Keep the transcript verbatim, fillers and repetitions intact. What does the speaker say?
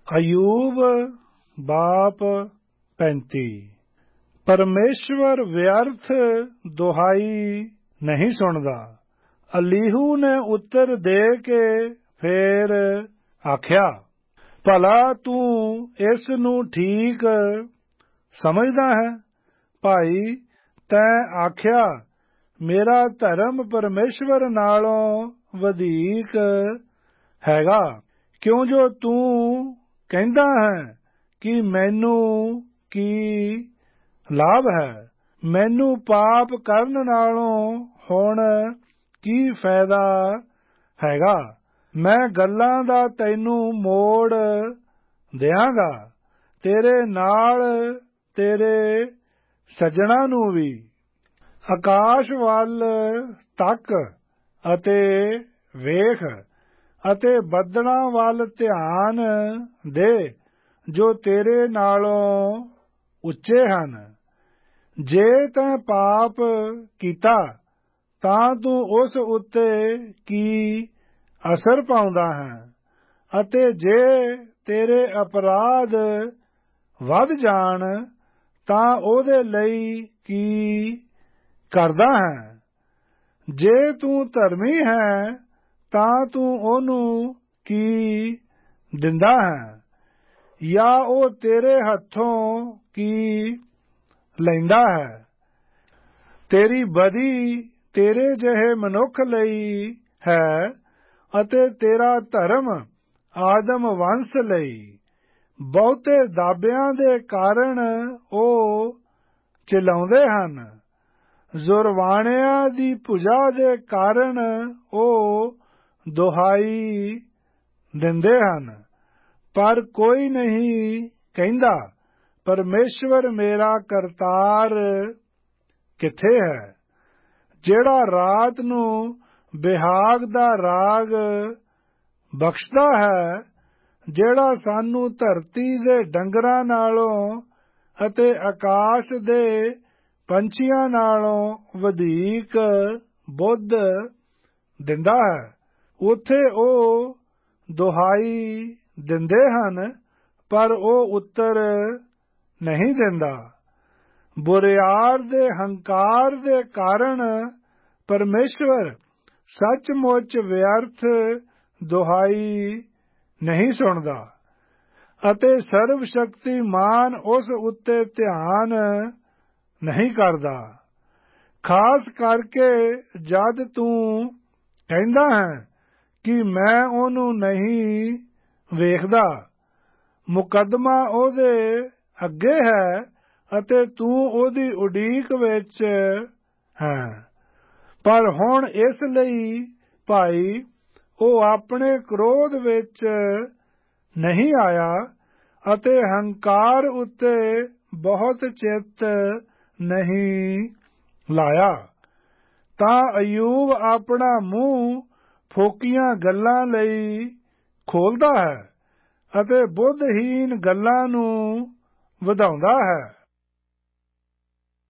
ਅਯੂਬ ਬਾਪ ਪੈਂਤੀ। ਪਰਮੇਸ਼ਵਰ ਵਿਅਰਥ ਦੁਹਾਈ ਨਹੀਂ ਸੁਣਦਾ। ਅਲੀਹੂ ਨੇ ਉੱਤਰ ਦੇ ਕੇ ਫੇਰ ਆਖਿਆ, ਭਲਾ ਤੂੰ ਇਸ ਨੂੰ ਠੀਕ ਸਮਝਦਾ ਹੈ? ਭਾਈ, ਤੈਂ ਆਖਿਆ, ਮੇਰਾ ਧਰਮ ਪਰਮੇਸ਼ਵਰ ਨਾਲੋਂ ਵਧੇਕ ਹੈਗਾ। ਕਿਉਂ ਜੋ ਤੂੰ ਕਹਿੰਦਾ ਹੈ ਕਿ ਮੈਨੂੰ ਕੀ ਲਾਭ ਹੈ? ਮੈਨੂੰ ਪਾਪ ਕਰਨ ਨਾਲੋਂ ਹੁਣ ਕੀ ਫਾਇਦਾ ਹੈਗਾ? ਮੈਂ ਗੱਲਾਂ ਦਾ ਤੈਨੂੰ ਮੋੜ ਦਿਆਂਗਾ, ਤੇਰੇ ਨਾਲ ਤੇਰੇ ਸੱਜਣਾਂ ਨੂੰ ਵੀ। ਆਕਾਸ਼ ਵੱਲ ਤੱਕ ਅਤੇ ਵੇਖ ਅਤੇ ਬੱਦਲਾਂ ਵੱਲ ਧਿਆਨ ਦੇ ਜੋ ਤੇਰੇ ਨਾਲੋਂ ਉੱਚੇ ਹਨ। ਜੇ ਤੈਂ ਪਾਪ ਕੀਤਾ ਤਾਂ ਤੂੰ ਉਸ ਉੱਤੇ ਕੀ ਅਸਰ ਪਾਉਂਦਾ ਹੈ? ਅਤੇ ਜੇ ਤੇਰੇ ਅਪਰਾਧ ਵਧ ਜਾਣ ਤਾਂ ਉਹਦੇ ਲਈ ਕੀ ਕਰਦਾ ਹੈ? ਜੇ ਤੂੰ ਧਰਮੀ ਹੈ ਤਾਂ ਤੂੰ ਉਹਨੂੰ ਕੀ ਦਿੰਦਾ ਹੈ? ਜਾਂ ਉਹ ਤੇਰੇ ਹੱਥੋਂ ਕੀ ਲੈਂਦਾ ਹੈ? ਤੇਰੀ ਬਦੀ ਤੇਰੇ ਜਿਹੇ ਮਨੁੱਖ ਲਈ ਹੈ ਅਤੇ ਤੇਰਾ ਧਰਮ ਆਦਮ ਵੰਸ਼ ਲਈ। ਬਹੁਤੇ ਦਾਬਿਆਂ ਦੇ ਕਾਰਨ ਉਹ ਚਿਲਾਉਂਦੇ ਹਨ, ਜ਼ੁਰਵਾਣਿਆਂ ਦੀ ਭੁਜਾ ਦੇ ਕਾਰਨ ਉਹ ਦੁਹਾਈ ਦਿੰਦੇ ਹਨ। ਪਰ ਕੋਈ ਨਹੀਂ ਕਹਿੰਦਾ, ਪਰਮੇਸ਼ਵਰ ਮੇਰਾ ਕਰਤਾਰ ਕਿੱਥੇ ਹੈ? ਜਿਹੜਾ ਰਾਤ ਨੂੰ ਬਿਹਾਗ ਦਾ ਰਾਗ ਬਖਸ਼ਦਾ ਹੈ, ਜਿਹੜਾ ਸਾਨੂੰ ਧਰਤੀ ਦੇ ਡੰਗਰਾਂ ਨਾਲੋਂ ਅਤੇ ਆਕਾਸ਼ ਦੇ ਪੰਛੀਆਂ ਨਾਲੋਂ ਵਧੇਕ ਬੁੱਧ ਦਿੰਦਾ ਹੈ। ਉੱਥੇ ਉਹ ਦੁਹਾਈ ਦਿੰਦੇ ਹਨ, ਪਰ ਉਹ ਉੱਤਰ ਨਹੀਂ ਦਿੰਦਾ। ਬੁਰਿਆਰ ਦੇ ਹੰਕਾਰ ਦੇ ਕਾਰਨ ਪਰਮੇਸ਼ਵਰ ਸੱਚਮੁੱਚ ਵਿਅਰਥ ਦੁਹਾਈ ਨਹੀਂ ਸੁਣਦਾ ਅਤੇ ਸਰਵ ਸ਼ਕਤੀਮਾਨ ਉਸ ਉੱਤੇ ਧਿਆਨ ਨਹੀਂ ਕਰਦਾ। ਖਾਸ ਕਰਕੇ ਜਦ ਤੂੰ ਕਹਿੰਦਾ ਹੈ ਕਿ ਮੈਂ ਉਹਨੂੰ ਨਹੀਂ ਵੇਖਦਾ। ਮੁਕੱਦਮਾ ਉਹਦੇ ਅੱਗੇ ਹੈ ਅਤੇ ਤੂੰ ਉਹਦੀ ਉਡੀਕ ਵਿੱਚ ਹੈ। ਪਰ ਹੁਣ ਇਸ ਲਈ ਭਾਈ, ਉਹ ਆਪਣੇ ਕ੍ਰੋਧ ਵਿੱਚ ਨਹੀਂ ਆਇਆ ਅਤੇ ਹੰਕਾਰ ਉੱਤੇ ਬਹੁਤ ਚਿੱਤ ਨਹੀਂ ਲਾਇਆ। ਤਾਂ ਅਯੂਬ ਆਪਣਾ ਮੂੰਹ ਫੋਕੀਆਂ ਗੱਲਾਂ ਲਈ ਖੋਲ੍ਹਦਾ ਹੈ ਅਤੇ ਬੁੱਧਹੀਨ ਗੱਲਾਂ ਨੂੰ ਵਧਾਉਂਦਾ ਹੈ।